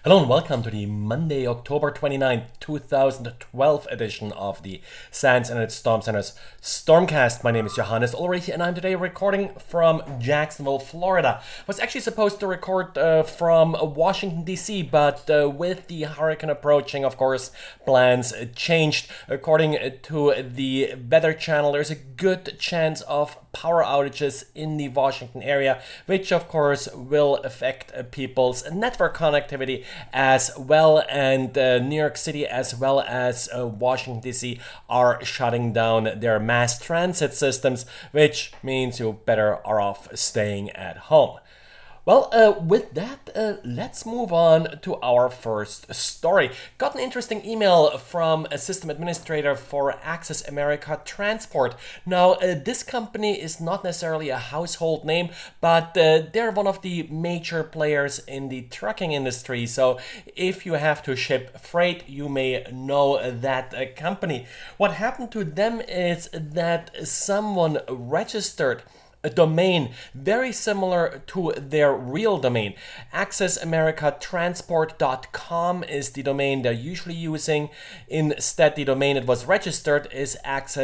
Hello and welcome to the Monday, October 29th, 2012 edition of the SANS Internet Storm Center's Stormcast. My name is Johannes Ulrich and I'm today recording from Jacksonville, Florida. I was actually supposed to record from Washington, D.C., but with the hurricane approaching, of course, plans changed. According to the Weather Channel, there's a good chance of power outages in the Washington area, which of course will affect people's network connectivity as well, and New York City as well as Washington DC are shutting down their mass transit systems, which means you better are off staying at home. Well, with that, let's move on to our first story. Got an interesting email from a system administrator for Access America Transport. Now, this company is not necessarily a household name, but they're one of the major players in the trucking industry. So if you have to ship freight, you may know that company. What happened to them is that someone registered a domain very similar to their real domain. AccessAmericaTransport.com is the domain they're usually using. Instead, the domain it was registered is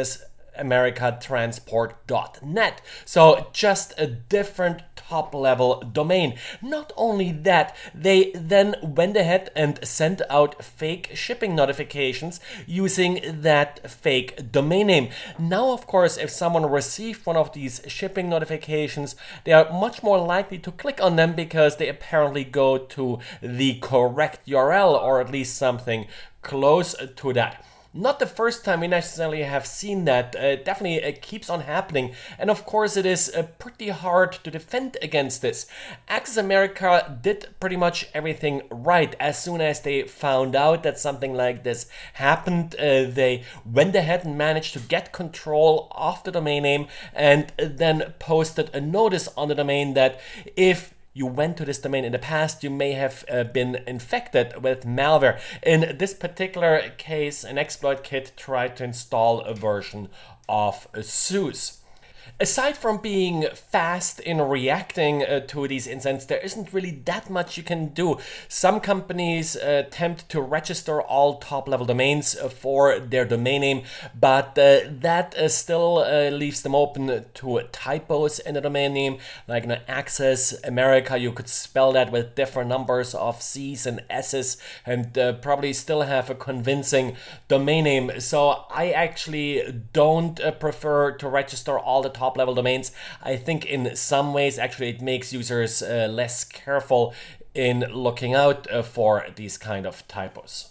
AccessAmericaTransport.net. So just a different top-level domain. Not only that, they then went ahead and sent out fake shipping notifications using that fake domain name. Now, of course, if someone received one of these shipping notifications, they are much more likely to click on them because they apparently go to the correct URL, or at least something close to that. Not the first time we necessarily have seen that. Definitely it keeps on happening. And of course it is pretty hard to defend against this. Access America did pretty much everything right. As soon as they found out that something like this happened, they went ahead and managed to get control of the domain name and then posted a notice on the domain that if you went to this domain in the past, you may have been infected with malware. In this particular case, an exploit kit tried to install a version of SUSE. Aside from being fast in reacting to these incidents, there isn't really that much you can do. Some companies attempt to register all top-level domains for their domain name, but that still leaves them open to typos in the domain name. Like Access America, you could spell that with different numbers of C's and S's and probably still have a convincing domain name. So I actually don't prefer to register all the top-level domains. I think in some ways actually it makes users less careful in looking out for these kind of typos.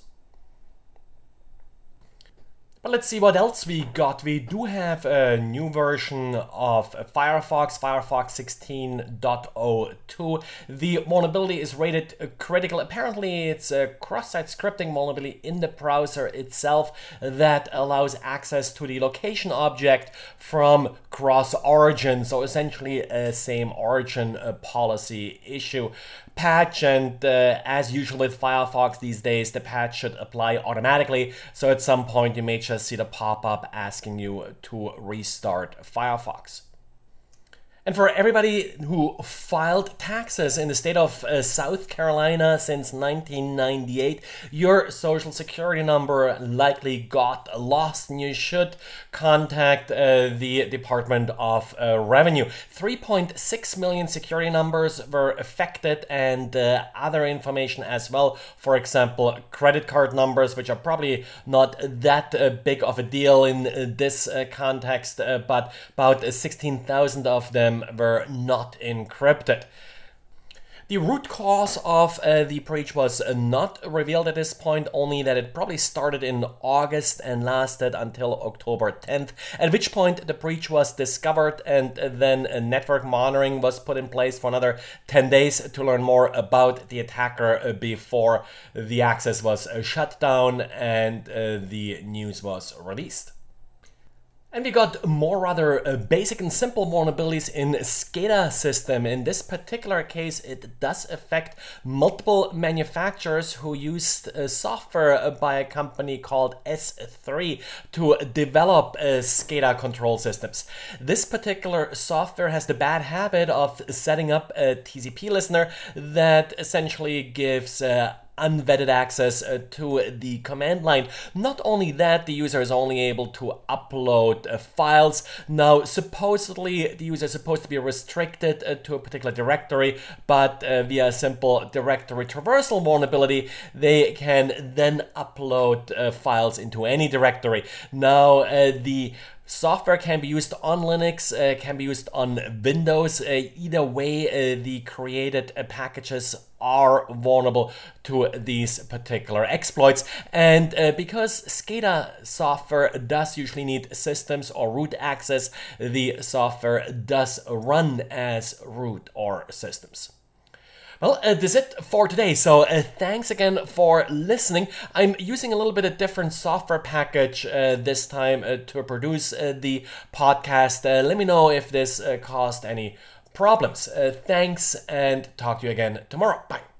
But let's see what else we got. We do have a new version of Firefox 16.02. The vulnerability is rated critical. Apparently it's a cross-site scripting vulnerability in the browser itself that allows access to the location object from cross-origin. So essentially a same origin policy issue. Patch, and as usual with Firefox these days, the patch should apply automatically, so at some point you may just see the pop-up asking you to restart Firefox. And for everybody who filed taxes in the state of South Carolina since 1998, your social security number likely got lost and you should contact the Department of Revenue. 3.6 million security numbers were affected and other information as well. For example, credit card numbers, which are probably not that big of a deal in this context, but about 16,000 of them were not encrypted. The root cause of the breach was not revealed at this point, only that it probably started in August and lasted until October 10th, at which point the breach was discovered and then network monitoring was put in place for another 10 days to learn more about the attacker before the access was shut down and the news was released. And we got more rather basic and simple vulnerabilities in SCADA system. In this particular case, it does affect multiple manufacturers who used software by a company called S3 to develop SCADA control systems. This particular software has the bad habit of setting up a TCP listener that essentially gives unvetted access to the command line. Not only that, the user is only able to upload files. Now, supposedly, the user is supposed to be restricted to a particular directory, but via a simple directory traversal vulnerability, they can then upload files into any directory. Now, the software can be used on Linux, can be used on Windows. Either way, the created packages are vulnerable to these particular exploits. And because SCADA software does usually need systems or root access, the software does run as root or systems. Well, that's it for today. So thanks again for listening. I'm using a little bit of different software package this time to produce the podcast. Let me know if this caused any problems. Thanks, and talk to you again tomorrow. Bye.